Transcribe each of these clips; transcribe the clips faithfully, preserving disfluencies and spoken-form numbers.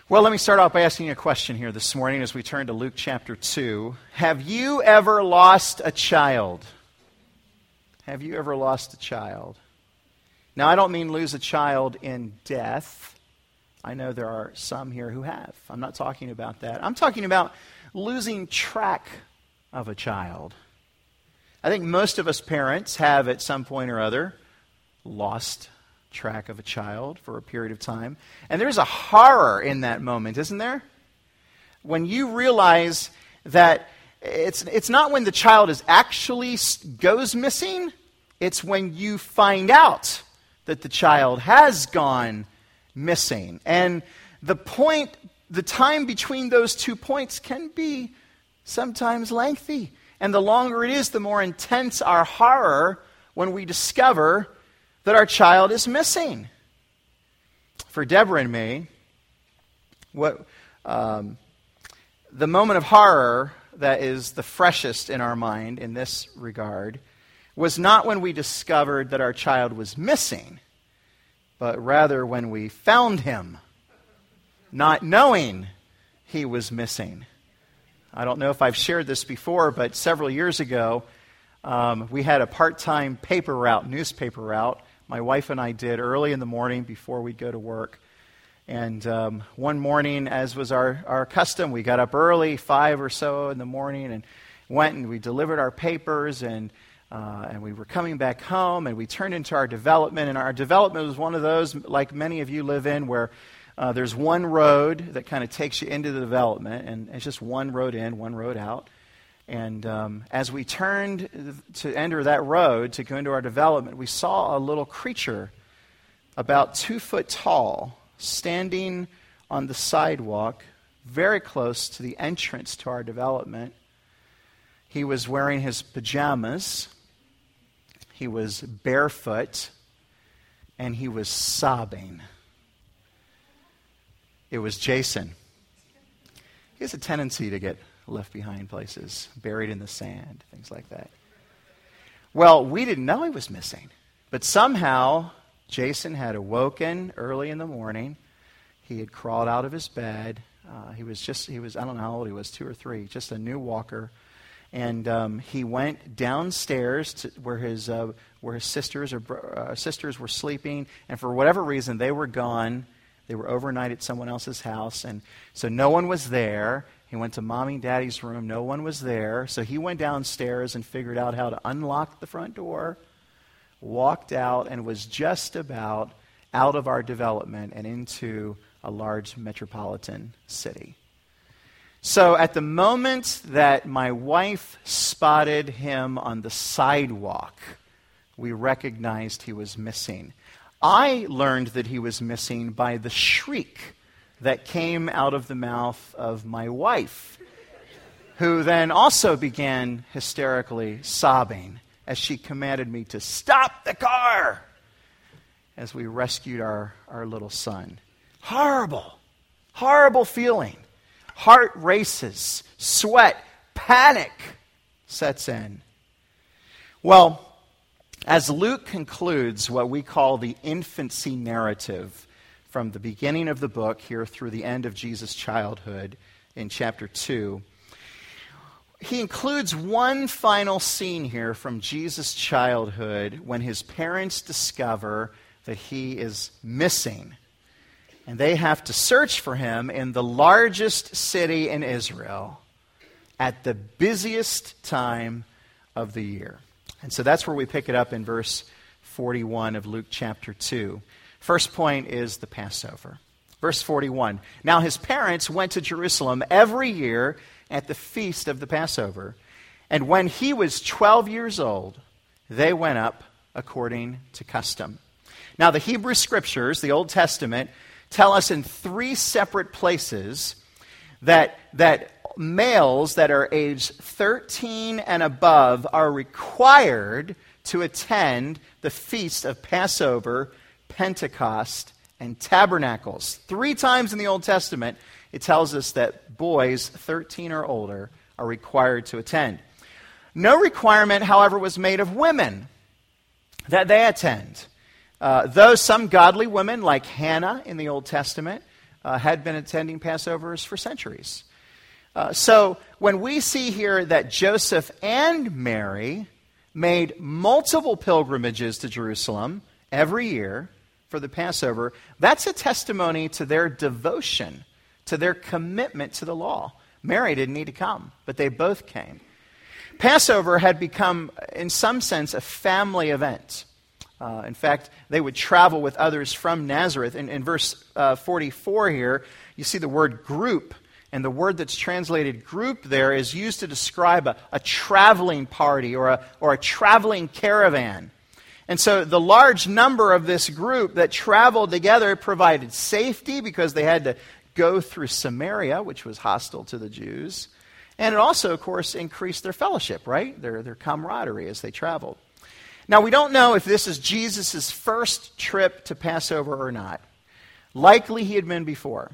Well, let me start off by asking you a question here this morning as we turn to Luke chapter two. Have you ever lost a child? Have you ever lost a child? Now, I don't mean lose a child in death. I know there are some here who have. I'm not talking about that. I'm talking about losing track of a child. I think most of us parents have at some point or other lost track of a child for a period of time. And there's a horror in that moment, isn't there? When you realize that it's it's not when the child is actually goes missing, it's when you find out that the child has gone missing. And the point, the time between those two points can be sometimes lengthy. And the longer it is, the more intense our horror when we discover that our child is missing. For Deborah and me, what um, the moment of horror that is the freshest in our mind in this regard was not when we discovered that our child was missing, but rather when we found him, not knowing he was missing. I don't know if I've shared this before, but several years ago, um, we had a part-time paper route, newspaper route, my wife and I did early in the morning before we'd go to work. And um, one morning, as was our, our custom, we got up early, five or so in the morning, and went and we delivered our papers, and uh, and we were coming back home, and we turned into our development. And our development was one of those, like many of you live in, where uh, there's one road that kind of takes you into the development, and it's just one road in, one road out. And um, as we turned to enter that road to go into our development, we saw a little creature about two foot tall standing on the sidewalk very close to the entrance to our development. He was wearing his pajamas, he was barefoot, and he was sobbing. It was Jason. He has a tendency to get left behind places, buried in the sand, things like that. Well, we didn't know he was missing, but somehow Jason had awoken early in the morning. He had crawled out of his bed. Uh, he was just, he was, I don't know how old he was, two or three, just a new walker. And um, he went downstairs to where his uh, where his sisters or uh, sisters were sleeping, and for whatever reason they were gone. They were overnight at someone else's house, and so no one was there. He went to Mommy and Daddy's room. No one was there. So he went downstairs and figured out how to unlock the front door, walked out, and was just about out of our development and into a large metropolitan city. So at the moment that my wife spotted him on the sidewalk, we recognized he was missing. I learned that he was missing by the shriek that came out of the mouth of my wife, who then also began hysterically sobbing as she commanded me to stop the car as we rescued our, our little son. Horrible, horrible feeling. Heart races, sweat, panic sets in. Well, as Luke concludes what we call the infancy narrative from the beginning of the book here through the end of Jesus' childhood in chapter two, he includes one final scene here from Jesus' childhood when his parents discover that he is missing. And they have to search for him in the largest city in Israel at the busiest time of the year. And so that's where we pick it up in verse forty-one of Luke chapter two. First point is the Passover. Verse forty-one. Now his parents went to Jerusalem every year at the feast of the Passover. And when he was twelve years old, they went up according to custom. Now the Hebrew Scriptures, the Old Testament, tell us in three separate places that, that males that are aged thirteen and above are required to attend the feast of Passover, Pentecost, and Tabernacles. Three times in the Old Testament, it tells us that boys thirteen or older are required to attend. No requirement, however, was made of women that they attend. Uh, though some godly women, like Hannah in the Old Testament, uh, had been attending Passovers for centuries. Uh, so when we see here that Joseph and Mary made multiple pilgrimages to Jerusalem every year for the Passover, that's a testimony to their devotion, to their commitment to the law. Mary didn't need to come, but they both came. Passover had become, in some sense, a family event. Uh, in fact, they would travel with others from Nazareth. In, in verse uh, forty-four here, you see the word group. And the word that's translated group there is used to describe a, a traveling party or a, or a traveling caravan. And so the large number of this group that traveled together provided safety because they had to go through Samaria, which was hostile to the Jews. And it also, of course, increased their fellowship, right? Their, their camaraderie as they traveled. Now, we don't know if this is Jesus' first trip to Passover or not. Likely he had been before.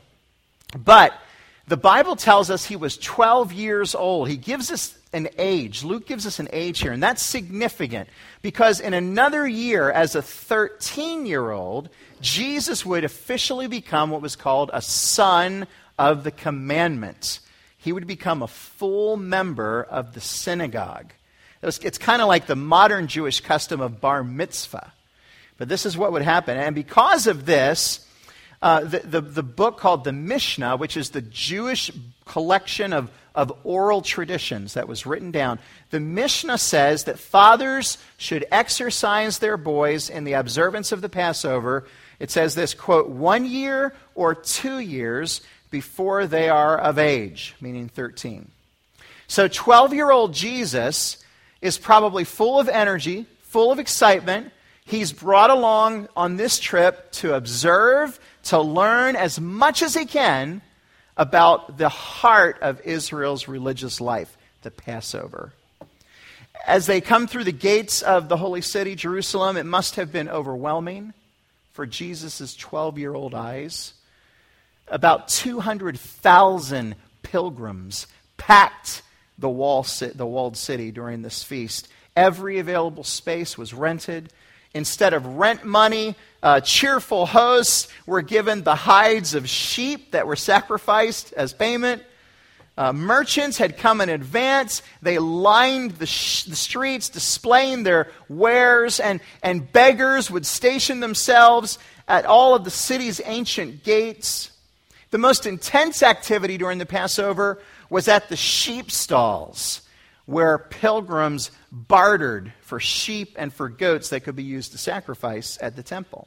But the Bible tells us he was twelve years old. He gives us an age. Luke gives us an age here, and that's significant because in another year, as a thirteen-year-old, Jesus would officially become what was called a son of the commandments. He would become a full member of the synagogue. It was, it's kind of like the modern Jewish custom of bar mitzvah. But this is what would happen. And because of this, uh, the, the, the book called the Mishnah, which is the Jewish collection of, of oral traditions that was written down, the Mishnah says that fathers should exercise their boys in the observance of the Passover. It says this, quote, one year or two years before they are of age, meaning thirteen. So twelve-year-old Jesus is probably full of energy, full of excitement. He's brought along on this trip to observe, to learn as much as he can about the heart of Israel's religious life, the Passover. As they come through the gates of the holy city, Jerusalem, it must have been overwhelming for Jesus' twelve-year-old eyes. About two hundred thousand pilgrims packed the, wall, the walled city during this feast. Every available space was rented. Instead of rent money, uh, cheerful hosts were given the hides of sheep that were sacrificed as payment. Uh, merchants had come in advance. They lined the, sh- the streets displaying their wares, and, and beggars would station themselves at all of the city's ancient gates. The most intense activity during the Passover was at the sheep stalls, where pilgrims bartered for sheep and for goats that could be used to sacrifice at the temple.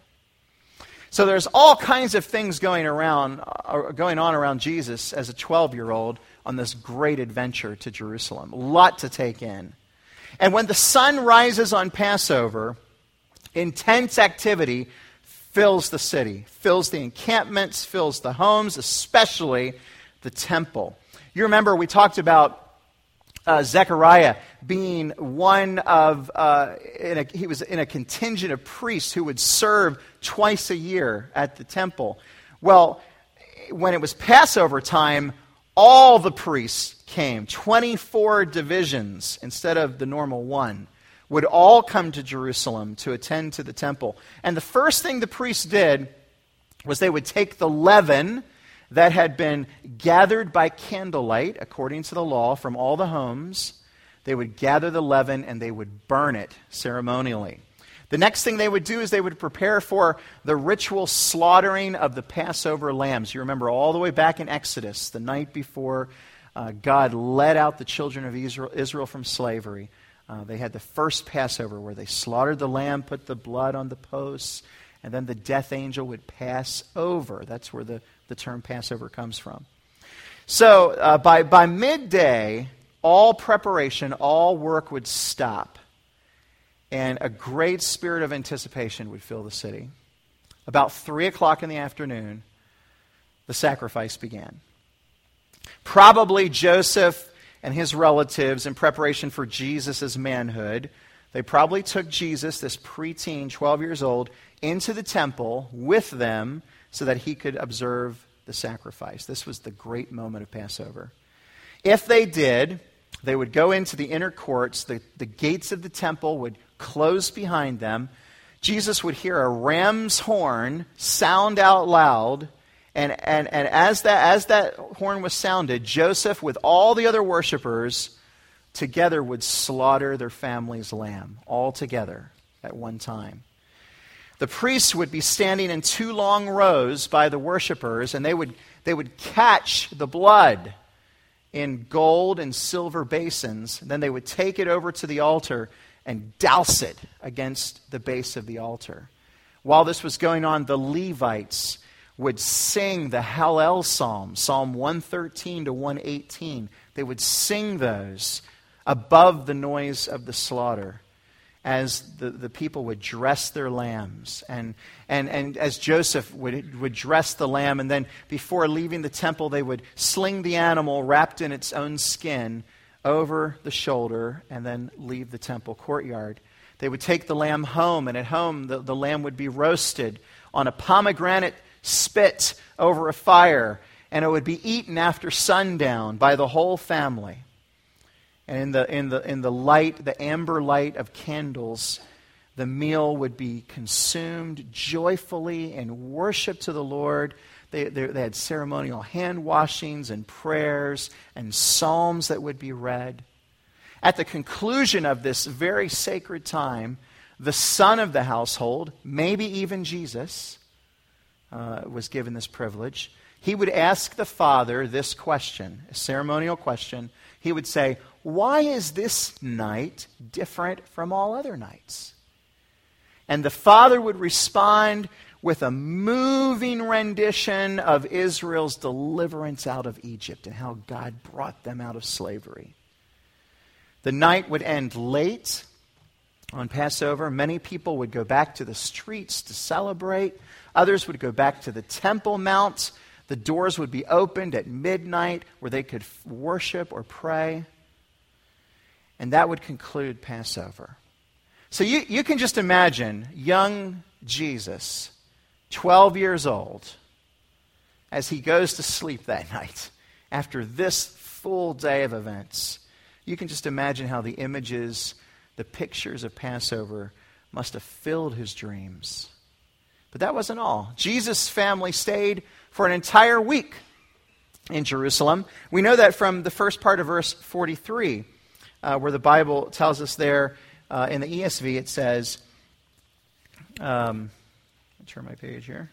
So there's all kinds of things going around, uh, going on around Jesus as a twelve-year-old on this great adventure to Jerusalem. A lot to take in. And when the sun rises on Passover, intense activity fills the city, fills the encampments, fills the homes, especially the temple. You remember we talked about Uh, Zechariah being one of, uh, in a, he was in a contingent of priests who would serve twice a year at the temple. Well, when it was Passover time, all the priests came, twenty-four divisions instead of the normal one, would all come to Jerusalem to attend to the temple. And the first thing the priests did was they would take the leaven that had been gathered by candlelight, according to the law, from all the homes. They would gather the leaven and they would burn it ceremonially. The next thing they would do is they would prepare for the ritual slaughtering of the Passover lambs. You remember all the way back in Exodus, the night before uh, God led out the children of Israel, Israel from slavery. Uh, they had the first Passover where they slaughtered the lamb, put the blood on the posts, and then the death angel would pass over. That's where the The term Passover comes from. So uh, by, by midday, all preparation, all work would stop. And a great spirit of anticipation would fill the city. About three o'clock in the afternoon, the sacrifice began. Probably Joseph and his relatives, in preparation for Jesus' manhood, they probably took Jesus, this preteen, twelve years old, into the temple with them so that he could observe the sacrifice. This was the great moment of Passover. If they did, they would go into the inner courts. The, the gates of the temple would close behind them. Jesus would hear a ram's horn sound out loud, And, and, and as that, as that horn was sounded, Joseph, with all the other worshipers, together would slaughter their family's lamb, all together at one time. The priests would be standing in two long rows by the worshipers, and they would, they would catch the blood in gold and silver basins. Then they would take it over to the altar and douse it against the base of the altar. While this was going on, the Levites would sing the Hallel Psalm, Psalm one thirteen to one eighteen. They would sing those above the noise of the slaughter as the, the people would dress their lambs. And, and, and as Joseph would, would dress the lamb, and then before leaving the temple, they would sling the animal wrapped in its own skin over the shoulder and then leave the temple courtyard. They would take the lamb home, and at home the, the lamb would be roasted on a pomegranate spit over a fire, and it would be eaten after sundown by the whole family. And in the in the in the light, the amber light of candles, the meal would be consumed joyfully in worship to the Lord. They, they, they had ceremonial hand washings and prayers and psalms that would be read. At the conclusion of this very sacred time, the son of the household, maybe even Jesus, uh, was given this privilege. He would ask the father this question, a ceremonial question. He would say, "Why is this night different from all other nights?" And the father would respond with a moving rendition of Israel's deliverance out of Egypt and how God brought them out of slavery. The night would end late on Passover. Many people would go back to the streets to celebrate. Others would go back to the Temple Mount. The doors would be opened at midnight where they could worship or pray. And that would conclude Passover. So you, you can just imagine young Jesus, twelve years old, as he goes to sleep that night after this full day of events. You can just imagine how the images, the pictures of Passover must have filled his dreams. But that wasn't all. Jesus' family stayed for an entire week in Jerusalem. We know that from the first part of verse forty-three, uh, where the Bible tells us there uh, in the E S V, it says, um, I'll turn my page here.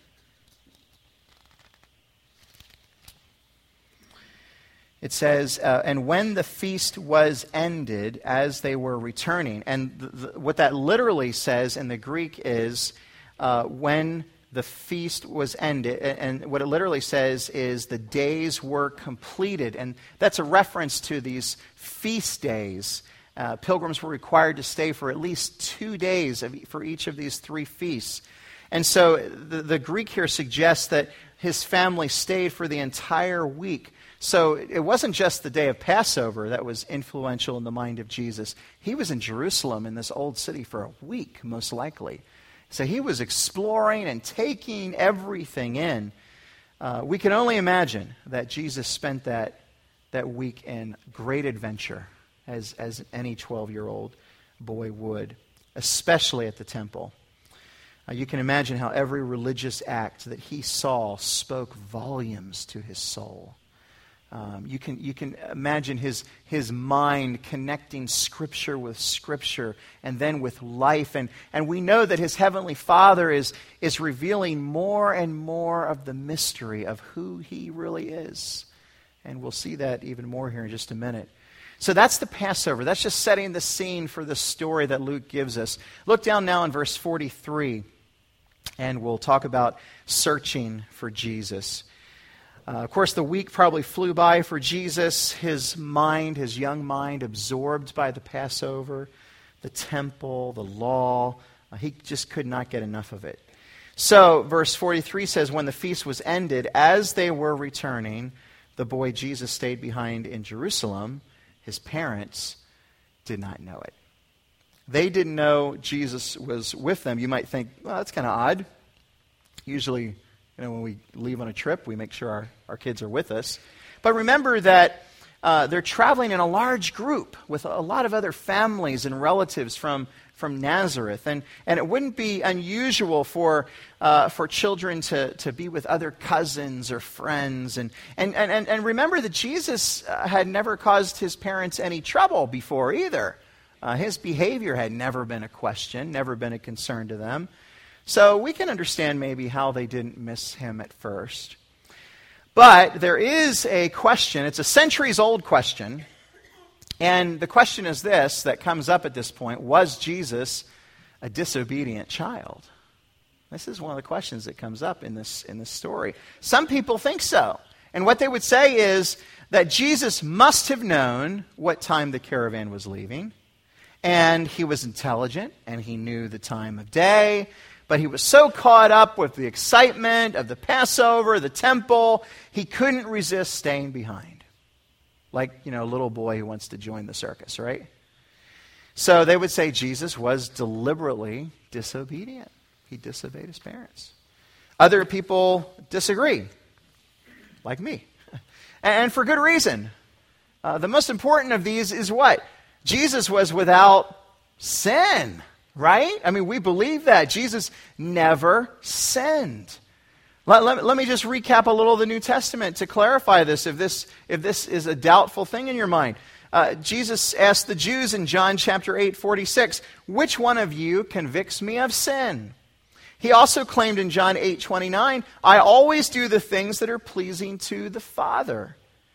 It says, uh, and when the feast was ended, as they were returning. And th- th- what that literally says in the Greek is, uh, when the feast was ended. And what it literally says is the days were completed. And that's a reference to these feast days. Uh, pilgrims were required to stay for at least two days of, for each of these three feasts. And so the, the Greek here suggests that his family stayed for the entire week. So it wasn't just the day of Passover that was influential in the mind of Jesus. He was in Jerusalem, in this old city, for a week, most likely. So he was exploring and taking everything in. Uh, we can only imagine that Jesus spent that, that week in great adventure, as, as any twelve-year-old boy would, especially at the temple. Uh, you can imagine how every religious act that he saw spoke volumes to his soul. Um, you can you can imagine his his mind connecting Scripture with Scripture and then with life. And, and we know that his heavenly Father is, is revealing more and more of the mystery of who he really is. And we'll see that even more here in just a minute. So that's the Passover. That's just setting the scene for the story that Luke gives us. Look down now in verse forty-three, and we'll talk about searching for Jesus. Uh, of course, the week probably flew by for Jesus. His mind, his young mind, absorbed by the Passover, the temple, the law. Uh, he just could not get enough of it. So, verse forty-three says, when the feast was ended, as they were returning, the boy Jesus stayed behind in Jerusalem. His parents did not know it. They didn't know Jesus was with them. You might think, well, that's kind of odd. Usually, you know, when we leave on a trip, we make sure our, our kids are with us. But remember that uh, they're traveling in a large group with a lot of other families and relatives from, from Nazareth. And, and it wouldn't be unusual for uh, for children to, to be with other cousins or friends. And, and, and, and remember that Jesus uh, had never caused his parents any trouble before either. Uh, his behavior had never been a question, never been a concern to them. So we can understand maybe how they didn't miss him at first. But there is a question, it's a centuries-old question, and the question is this that comes up at this point: was Jesus a disobedient child? This is one of the questions that comes up in this, in this story. Some people think so. And what they would say is that Jesus must have known what time the caravan was leaving, and he was intelligent, and he knew the time of day, but he was so caught up with the excitement of the Passover, the temple, he couldn't resist staying behind. Like, you know, a little boy who wants to join the circus, right? So they would say Jesus was deliberately disobedient. He disobeyed his parents. Other people disagree, like me. And for good reason. Uh, the most important of these is what? Jesus was without sin, right? I mean, we believe that. Jesus never sinned. Let, let, let me just recap a little of the New Testament to clarify this, if this, if this is a doubtful thing in your mind. Uh, Jesus asked the Jews in John chapter eight, forty-six, which one of you convicts me of sin? He also claimed in John eight, twenty-nine, I always do the things that are pleasing to the Father.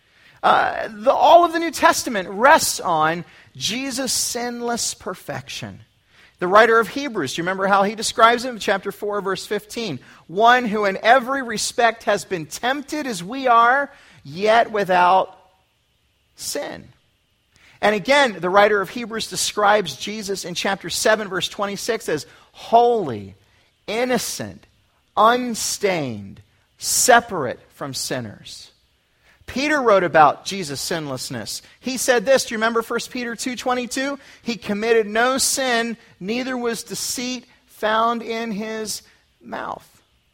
Uh, the, all of the New Testament rests on Jesus' sinless perfection. The writer of Hebrews, do you remember how he describes him? Chapter four, verse fifteen. One who in every respect has been tempted as we are, yet without sin. And again, the writer of Hebrews describes Jesus in chapter seven, verse twenty-six as holy, innocent, unstained, separate from sinners. Peter wrote about Jesus' sinlessness. He said this, do you remember First Peter two twenty-two? He committed no sin, neither was deceit found in his mouth.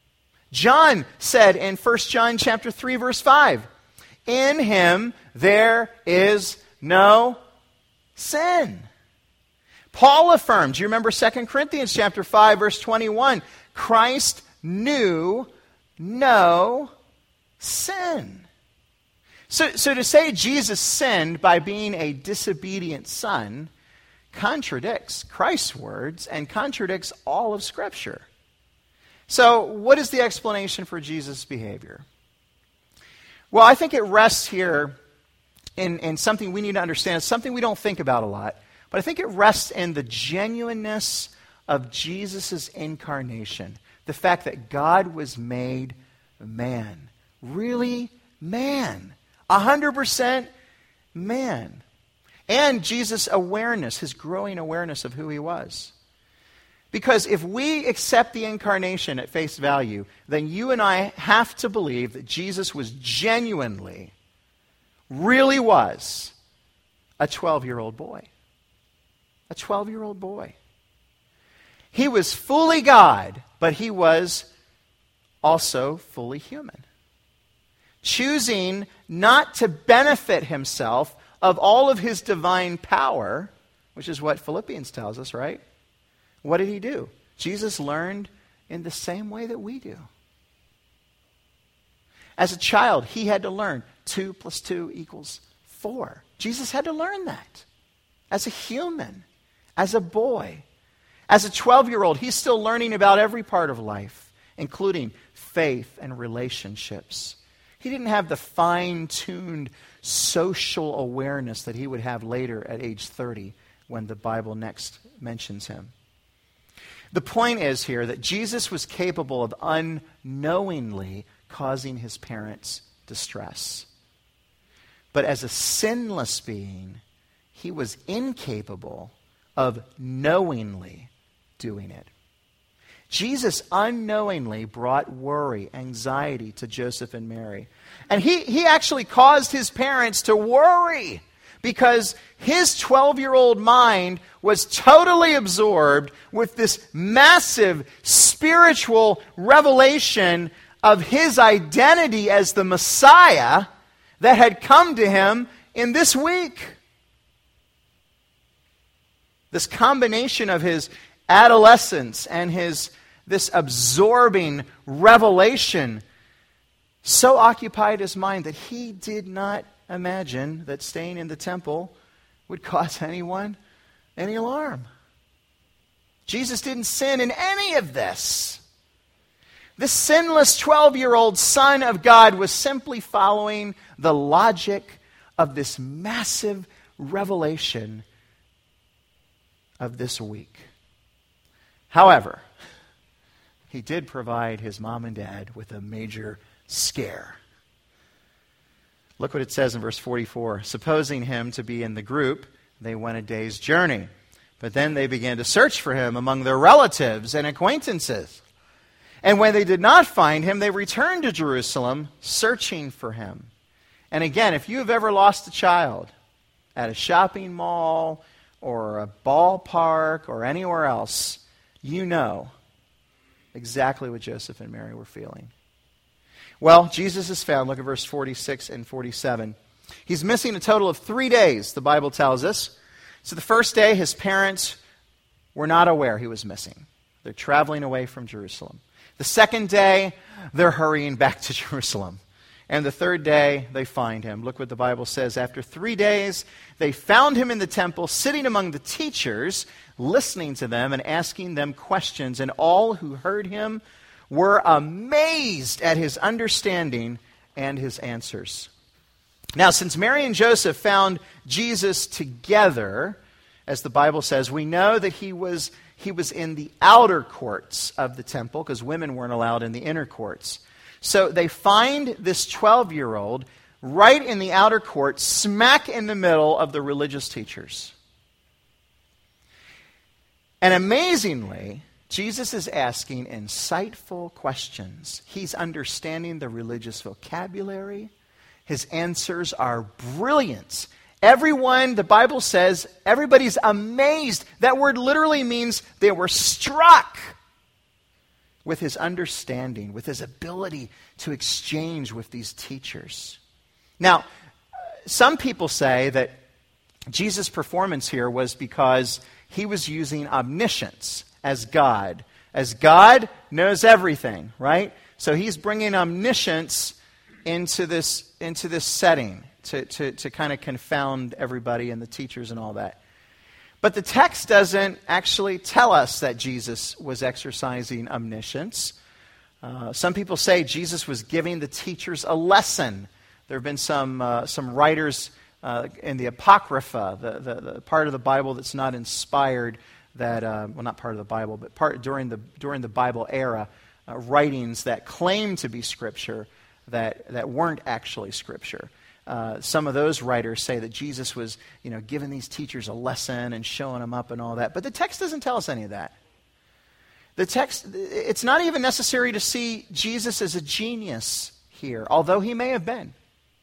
John said in First John chapter three, verse five, in him there is no sin. Paul affirmed, do you remember Second Corinthians chapter five, verse twenty-one? Christ knew no sin. So, so to say Jesus sinned by being a disobedient son contradicts Christ's words and contradicts all of Scripture. So what is the explanation for Jesus' behavior? Well, I think it rests here in, in something we need to understand. It's something we don't think about a lot, but I think it rests in the genuineness of Jesus' incarnation. The fact that God was made man. Really man. A hundred percent man. And Jesus' awareness, his growing awareness of who he was. Because if we accept the incarnation at face value, then you and I have to believe that Jesus was genuinely, really was, a twelve-year-old boy. A twelve-year-old boy. He was fully God, but he was also fully human. Choosing not to benefit himself of all of his divine power, which is what Philippians tells us, right? What did he do? Jesus learned in the same way that we do. As a child, he had to learn two plus two equals four. Jesus had to learn that. As a human, as a boy, as a twelve-year-old, he's still learning about every part of life, including faith and relationships. He didn't have the fine-tuned social awareness that he would have later at age thirty when the Bible next mentions him. The point is here that Jesus was capable of unknowingly causing his parents distress. But as a sinless being, he was incapable of knowingly doing it. Jesus unknowingly brought worry, anxiety to Joseph and Mary. And he, he actually caused his parents to worry because his twelve-year-old mind was totally absorbed with this massive spiritual revelation of his identity as the Messiah that had come to him in this week. This combination of his adolescence and his this absorbing revelation so occupied his mind that he did not imagine that staying in the temple would cause anyone any alarm. Jesus didn't sin in any of this. This sinless twelve-year-old Son of God was simply following the logic of this massive revelation of this week. However, he did provide his mom and dad with a major scare. Look what it says in verse forty-four. Supposing him to be in the group, they went a day's journey. But then they began to search for him among their relatives and acquaintances. And when they did not find him, they returned to Jerusalem, searching for him. And again, if you have ever lost a child at a shopping mall or a ballpark or anywhere else, you know exactly what Joseph and Mary were feeling. Well, Jesus is found. Look at verse forty-six and forty-seven. He's missing a total of three days, the Bible tells us. So the first day, his parents were not aware he was missing. They're traveling away from Jerusalem. The second day, they're hurrying back to Jerusalem. And the third day, they find him. Look what the Bible says. After three days, they found him in the temple, sitting among the teachers, listening to them and asking them questions. And all who heard him were amazed at his understanding and his answers. Now, since Mary and Joseph found Jesus together, as the Bible says, we know that he was, he was in the outer courts of the temple, because women weren't allowed in the inner courts. So they find this twelve-year-old right in the outer court, smack in the middle of the religious teachers. And amazingly, Jesus is asking insightful questions. He's understanding the religious vocabulary. His answers are brilliant. Everyone, the Bible says, everybody's amazed. That word literally means they were struck with his understanding, with his ability to exchange with these teachers. Now, some people say that Jesus' performance here was because he was using omniscience as God. As God knows everything, right? So he's bringing omniscience into this into this setting to, to, to kind of confound everybody and the teachers and all that. But the text doesn't actually tell us that Jesus was exercising omniscience. Uh, some people say Jesus was giving the teachers a lesson. There have been some uh, some writers uh, in the Apocrypha, the, the, the part of the Bible that's not inspired, that uh, well, not part of the Bible, but part during the during the Bible era, uh, writings that claim to be Scripture that that weren't actually Scripture. Uh, some of those writers say that Jesus was, you know, giving these teachers a lesson and showing them up and all that. But the text doesn't tell us any of that. The text, it's not even necessary to see Jesus as a genius here, although he may have been.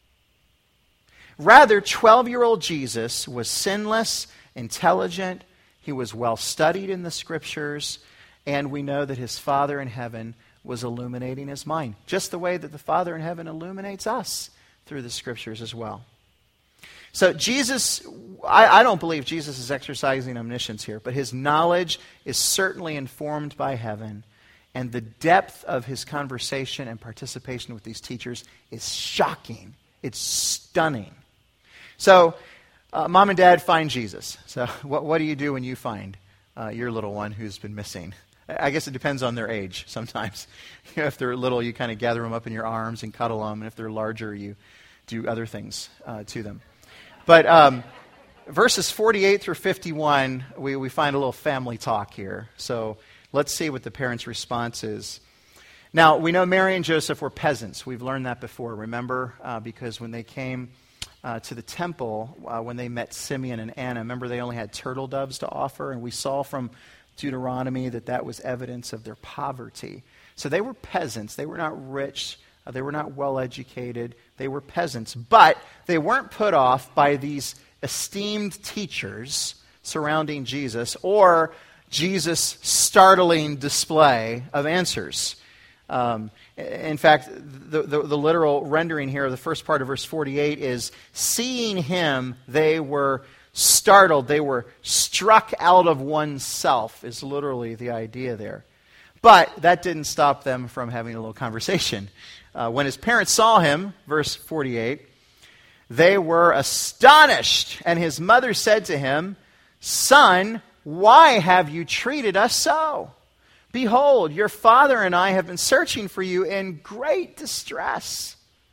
Rather, twelve-year-old Jesus was sinless, intelligent, he was well studied in the Scriptures, and we know that his Father in heaven was illuminating his mind, just the way that the Father in heaven illuminates us through the Scriptures as well. So Jesus, I, I don't believe Jesus is exercising omniscience here, but his knowledge is certainly informed by heaven, and the depth of his conversation and participation with these teachers is shocking. It's stunning. So, uh, mom and dad find Jesus. So what, what do you do when you find uh, your little one who's been missing? I guess it depends on their age sometimes. You know, if they're little, you kind of gather them up in your arms and cuddle them. And if they're larger, you do other things uh, to them. But um, verses forty-eight through fifty-one, we, we find a little family talk here. So let's see what the parents' response is. Now, we know Mary and Joseph were peasants. We've learned that before, remember? Uh, because when they came uh, to the temple, uh, when they met Simeon and Anna, remember they only had turtle doves to offer? And we saw from Deuteronomy that that was evidence of their poverty. So they were peasants. They were not rich. Uh, they were not well educated. They were peasants. But they weren't put off by these esteemed teachers surrounding Jesus or Jesus' startling display of answers. Um, in fact, the, the, the literal rendering here of the first part of verse forty-eight is, seeing him, they were startled. They were struck out of oneself, is literally the idea there. But that didn't stop them from having a little conversation. Uh, when his parents saw him, verse forty-eight, they were astonished. And his mother said to him, "Son, why have you treated us so? Behold, your father and I have been searching for you in great distress."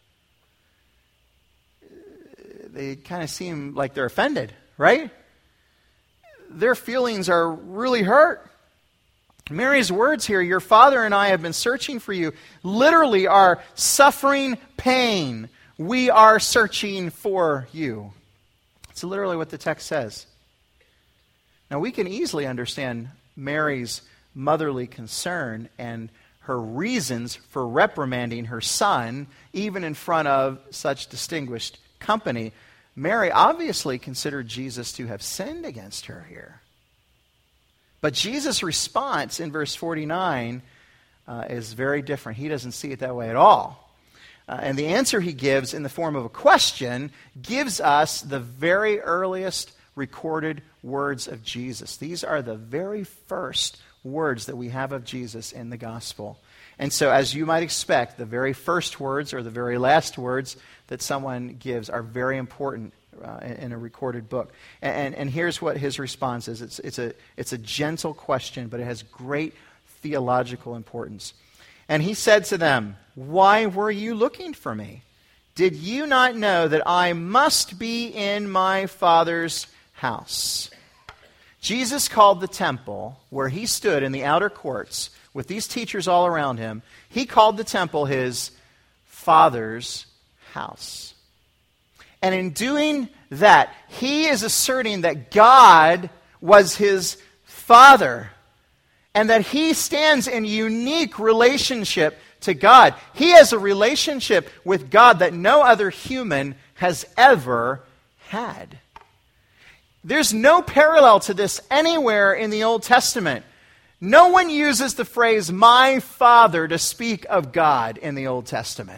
They kind of seem like they're offended, right? Their feelings are really hurt. Mary's words here, "Your father and I have been searching for you," literally are suffering pain. We are searching for you. It's literally what the text says. Now, we can easily understand Mary's motherly concern and her reasons for reprimanding her son, even in front of such distinguished company. Mary obviously considered Jesus to have sinned against her here. But Jesus' response in verse forty-nine uh, is very different. He doesn't see it that way at all. Uh, and the answer he gives in the form of a question gives us the very earliest recorded words of Jesus. These are the very first words that we have of Jesus in the gospel. And so, as you might expect, the very first words or the very last words that someone gives are very important uh, in, in a recorded book. And, and, and here's what his response is. It's, it's, a, it's a gentle question, but it has great theological importance. And he said to them, "Why were you looking for me? Did you not know that I must be in my Father's house?" Jesus called the temple, where he stood in the outer courts with these teachers all around him, he called the temple his Father's house. And in doing that, he is asserting that God was his Father, and that he stands in unique relationship to God. He has a relationship with God that no other human has ever had. There's no parallel to this anywhere in the Old Testament. No one uses the phrase "my Father" to speak of God in the Old Testament.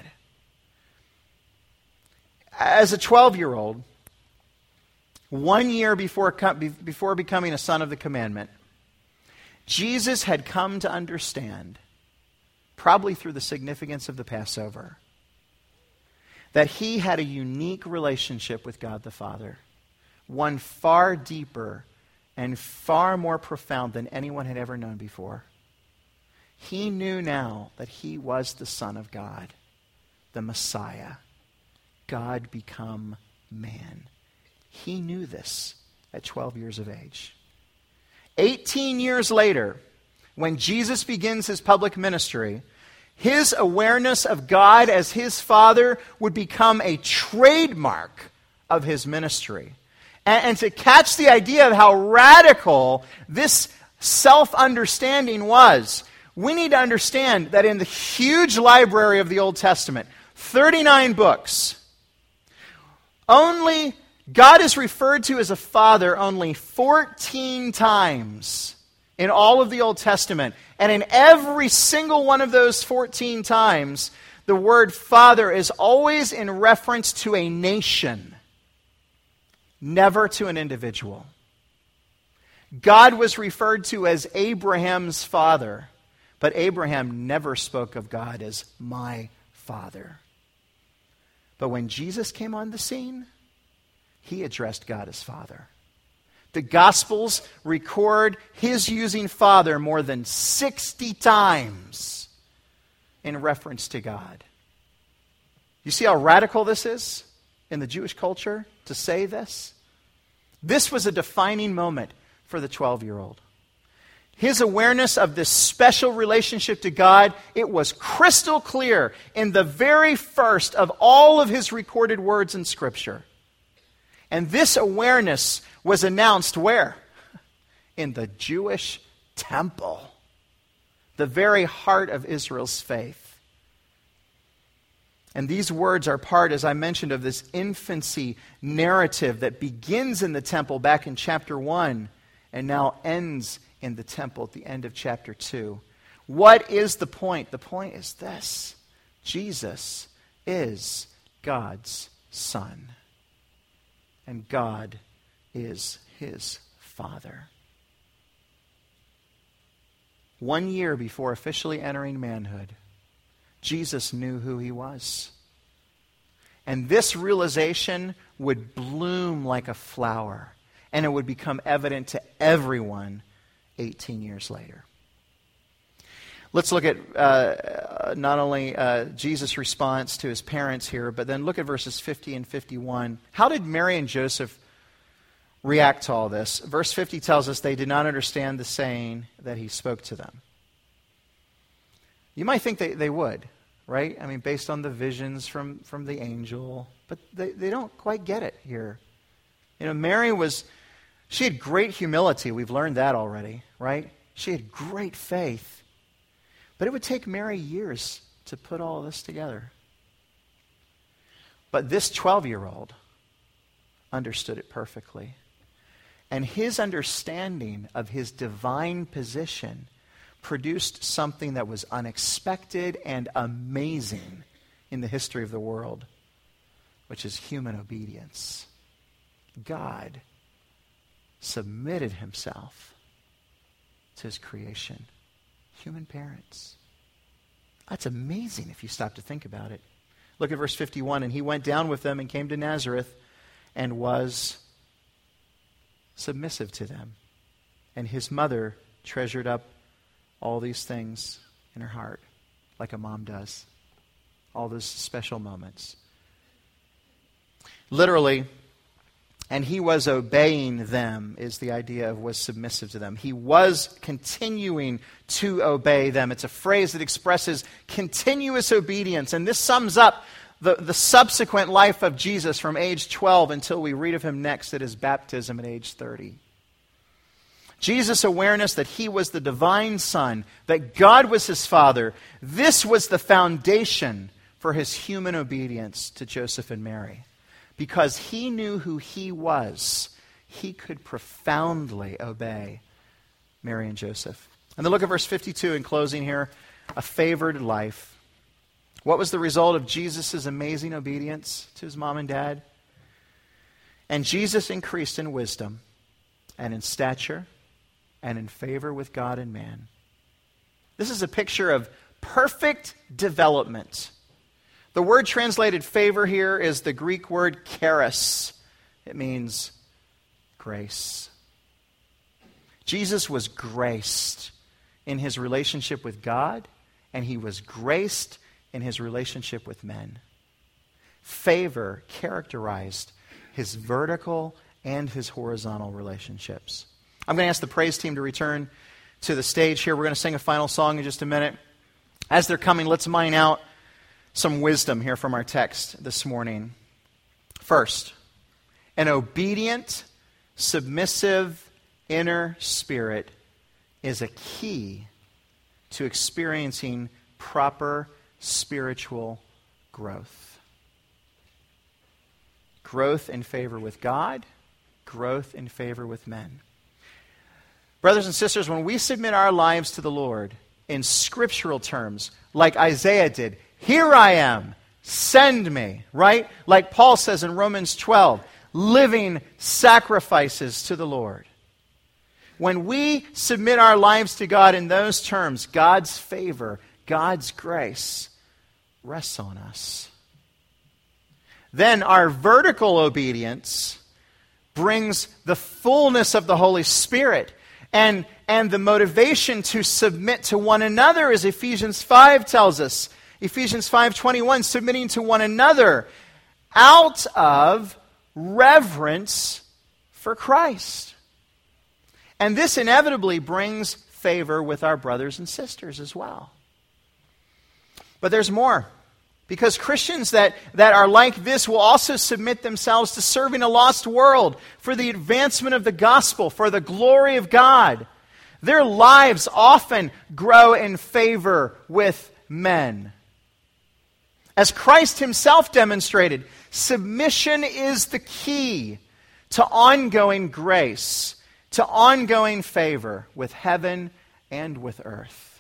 As a twelve-year-old, one year before, before becoming a son of the commandment, Jesus had come to understand, probably through the significance of the Passover, that he had a unique relationship with God the Father, one far deeper and far more profound than anyone had ever known before. He knew now that he was the Son of God, the Messiah, God become man. He knew this at twelve years of age. eighteen years later, when Jesus begins his public ministry, his awareness of God as his Father would become a trademark of his ministry. And, and to catch the idea of how radical this self-understanding was, we need to understand that in the huge library of the Old Testament, thirty-nine books, only God is referred to as a father only fourteen times in all of the Old Testament. And in every single one of those fourteen times, the word father is always in reference to a nation, never to an individual. God was referred to as Abraham's father, but Abraham never spoke of God as my father. But when Jesus came on the scene, he addressed God as Father. The Gospels record his using Father more than sixty times in reference to God. You see how radical this is in the Jewish culture to say this? This was a defining moment for the twelve-year-old. His awareness of this special relationship to God, it was crystal clear in the very first of all of his recorded words in Scripture. And this awareness was announced where? In the Jewish temple, the very heart of Israel's faith. And these words are part, as I mentioned, of this infancy narrative that begins in the temple back in chapter one and now ends in the temple at the end of chapter two. What is the point? The point is this: Jesus is God's Son. And God is his Father. One year before officially entering manhood, Jesus knew who he was. And this realization would bloom like a flower, and it would become evident to everyone eighteen years later. Let's look at uh, not only uh, Jesus' response to his parents here, but then look at verses fifty and fifty-one. How did Mary and Joseph react to all this? Verse fifty tells us they did not understand the saying that he spoke to them. You might think they, they would, right? I mean, based on the visions from, from the angel, but they, they don't quite get it here. You know, Mary was, she had great humility. We've learned that already, right? She had great faith. But it would take Mary years to put all this together. But this twelve-year-old understood it perfectly. And his understanding of his divine position produced something that was unexpected and amazing in the history of the world, which is human obedience. God submitted himself to his creation. Human parents. That's amazing if you stop to think about it. Look at verse fifty-one. And he went down with them and came to Nazareth and was submissive to them. And his mother treasured up all these things in her heart, like a mom does. All those special moments. Literally, and he was obeying them is the idea of was submissive to them. He was continuing to obey them. It's a phrase that expresses continuous obedience. And this sums up the, the subsequent life of Jesus from age twelve until we read of him next at his baptism at age thirty. Jesus' awareness that he was the divine Son, that God was his Father, this was the foundation for his human obedience to Joseph and Mary. Because he knew who he was, he could profoundly obey Mary and Joseph. And then look at verse fifty-two in closing here. A favored life. What was the result of Jesus' amazing obedience to his mom and dad? And Jesus increased in wisdom and in stature and in favor with God and man. This is a picture of perfect development. The word translated favor here is the Greek word charis. It means grace. Jesus was graced in his relationship with God, and he was graced in his relationship with men. Favor characterized his vertical and his horizontal relationships. I'm going to ask the praise team to return to the stage here. We're going to sing a final song in just a minute. As they're coming, let's mine out some wisdom here from our text this morning. First, an obedient, submissive inner spirit is a key to experiencing proper spiritual growth. Growth in favor with God, growth in favor with men. Brothers and sisters, when we submit our lives to the Lord in scriptural terms, like Isaiah did, here I am, send me, right? Like Paul says in Romans twelve, living sacrifices to the Lord. When we submit our lives to God in those terms, God's favor, God's grace rests on us. Then our vertical obedience brings the fullness of the Holy Spirit. And, and the motivation to submit to one another, as Ephesians five tells us. Ephesians five twenty-one, submitting to one another out of reverence for Christ. And this inevitably brings favor with our brothers and sisters as well. But there's more. Because Christians that, that are like this will also submit themselves to serving a lost world for the advancement of the gospel, for the glory of God. Their lives often grow in favor with men. As Christ himself demonstrated, submission is the key to ongoing grace, to ongoing favor with heaven and with earth.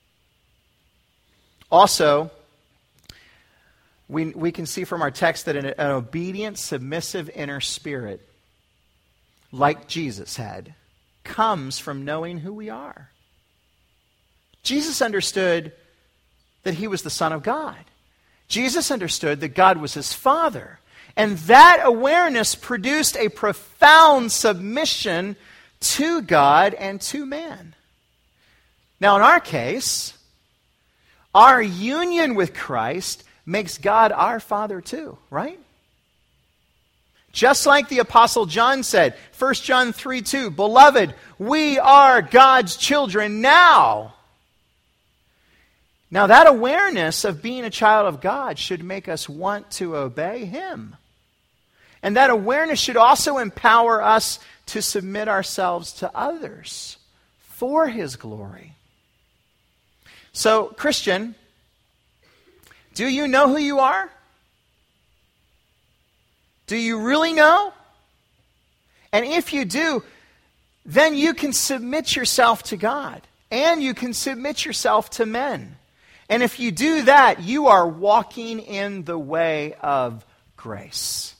Also, we, we can see from our text that an, an obedient, submissive inner spirit like Jesus had, comes from knowing who we are. Jesus understood that he was the Son of God. Jesus understood that God was his Father. And that awareness produced a profound submission to God and to man. Now, in our case, our union with Christ makes God our Father too, right? Just like the Apostle John said, First John three two, "Beloved, we are God's children now." Now, that awareness of being a child of God should make us want to obey him. And that awareness should also empower us to submit ourselves to others for his glory. So, Christian, do you know who you are? Do you really know? And if you do, then you can submit yourself to God. And you can submit yourself to men. And if you do that, you are walking in the way of grace.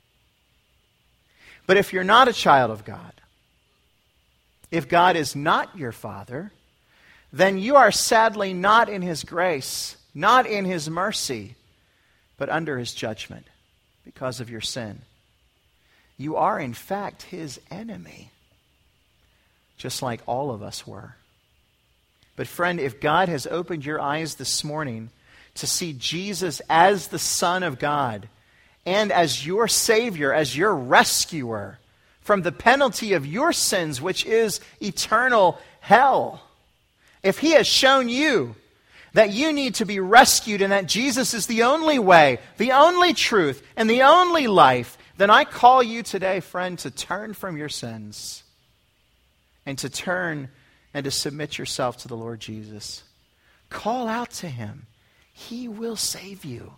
But if you're not a child of God, if God is not your Father, then you are sadly not in his grace, not in his mercy, but under his judgment because of your sin. You are, in fact, his enemy, just like all of us were. But friend, if God has opened your eyes this morning to see Jesus as the Son of God and as your Savior, as your rescuer from the penalty of your sins, which is eternal hell, if he has shown you that you need to be rescued and that Jesus is the only way, the only truth, and the only life, then I call you today, friend, to turn from your sins and to turn and to submit yourself to the Lord Jesus. Call out to him. He will save you.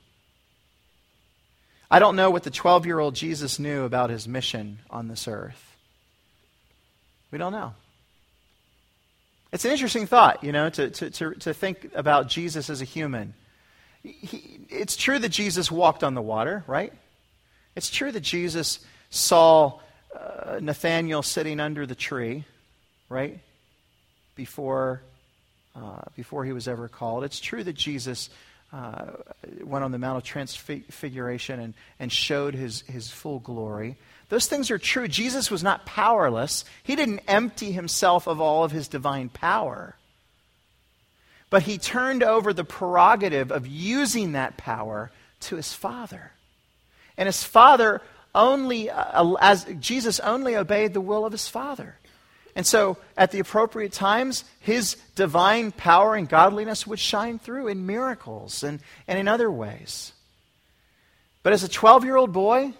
I don't know what the twelve-year-old Jesus knew about his mission on this earth. We don't know. It's an interesting thought, you know, to, to, to, to think about Jesus as a human. He, it's true that Jesus walked on the water, right? It's true that Jesus saw uh, Nathanael sitting under the tree, right? Before, uh, before he was ever called. It's true that Jesus uh, went on the Mount of Transfiguration and, and showed his, his full glory. Those things are true. Jesus was not powerless. He didn't empty himself of all of his divine power. But he turned over the prerogative of using that power to his Father. And his Father only, uh, as Jesus only obeyed the will of his Father. And so, at the appropriate times, his divine power and godliness would shine through in miracles and, and in other ways. But as a twelve-year-old boy,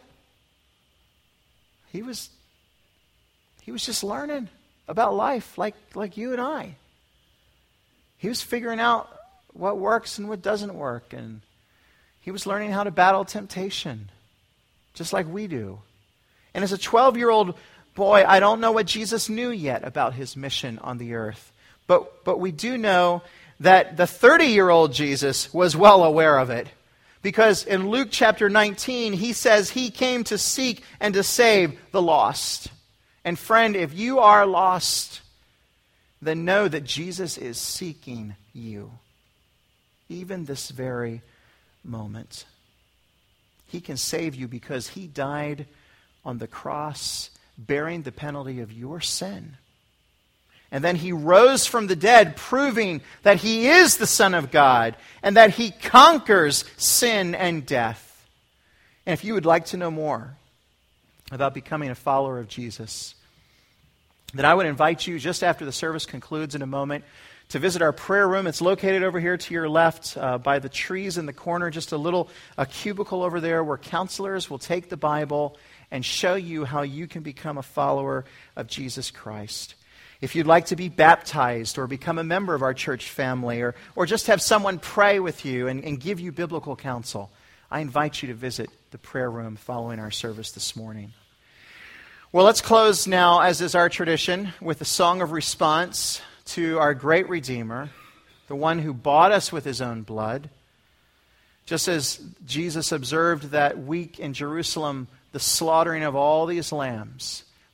he was, he was just learning about life like, like you and I. He was figuring out what works and what doesn't work. And he was learning how to battle temptation, just like we do. And as a twelve-year-old boy, I don't know what Jesus knew yet about his mission on the earth. But, but we do know that the thirty-year-old Jesus was well aware of it. Because in Luke chapter nineteen, he says he came to seek and to save the lost. And friend, if you are lost, then know that Jesus is seeking you. Even this very moment. He can save you because he died on the cross, bearing the penalty of your sin. And then he rose from the dead, proving that he is the Son of God and that he conquers sin and death. And if you would like to know more about becoming a follower of Jesus, then I would invite you, just after the service concludes in a moment, to visit our prayer room. It's located over here to your left uh, by the trees in the corner, just a little a cubicle over there where counselors will take the Bible and show you how you can become a follower of Jesus Christ. If you'd like to be baptized or become a member of our church family or, or just have someone pray with you and, and give you biblical counsel, I invite you to visit the prayer room following our service this morning. Well, let's close now, as is our tradition, with a song of response to our great Redeemer, the one who bought us with his own blood. Just as Jesus observed that week in Jerusalem, the slaughtering of all these lambs,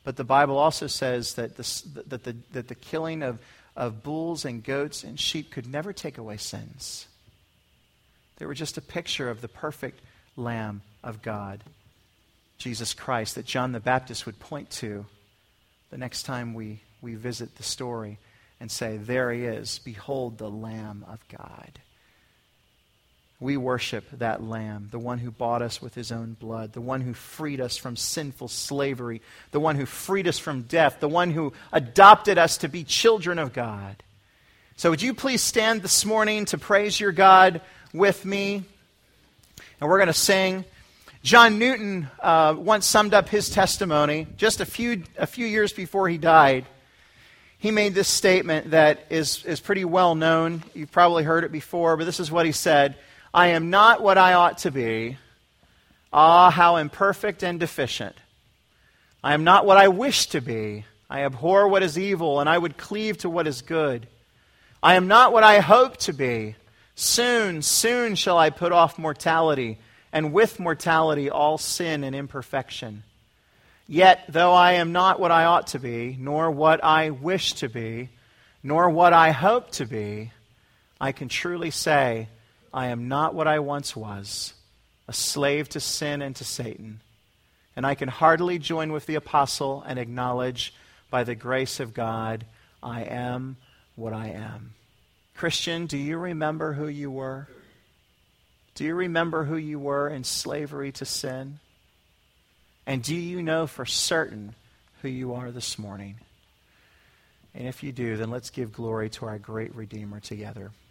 But the Bible also says that the, that the, that the killing of, of bulls and goats and sheep could never take away sins. They were just a picture of the perfect Lamb of God, Jesus Christ, that John the Baptist would point to the next time we, we visit the story and say, there he is, behold the Lamb of God. We worship that Lamb, the one who bought us with his own blood, the one who freed us from sinful slavery, the one who freed us from death, the one who adopted us to be children of God. So would you please stand this morning to praise your God with me? And we're going to sing. John Newton uh, once summed up his testimony just a few a few years before he died. He made this statement that is, is pretty well known. You've probably heard it before, but this is what he said. I am not what I ought to be. Ah, how imperfect and deficient. I am not what I wish to be. I abhor what is evil, and I would cleave to what is good. I am not what I hope to be. Soon, soon shall I put off mortality, and with mortality all sin and imperfection. Yet, though I am not what I ought to be, nor what I wish to be, nor what I hope to be, I can truly say, I am not what I once was, a slave to sin and to Satan. And I can heartily join with the apostle and acknowledge, by the grace of God, I am what I am. Christian, do you remember who you were? Do you remember who you were in slavery to sin? And do you know for certain who you are this morning? And if you do, then let's give glory to our great Redeemer together.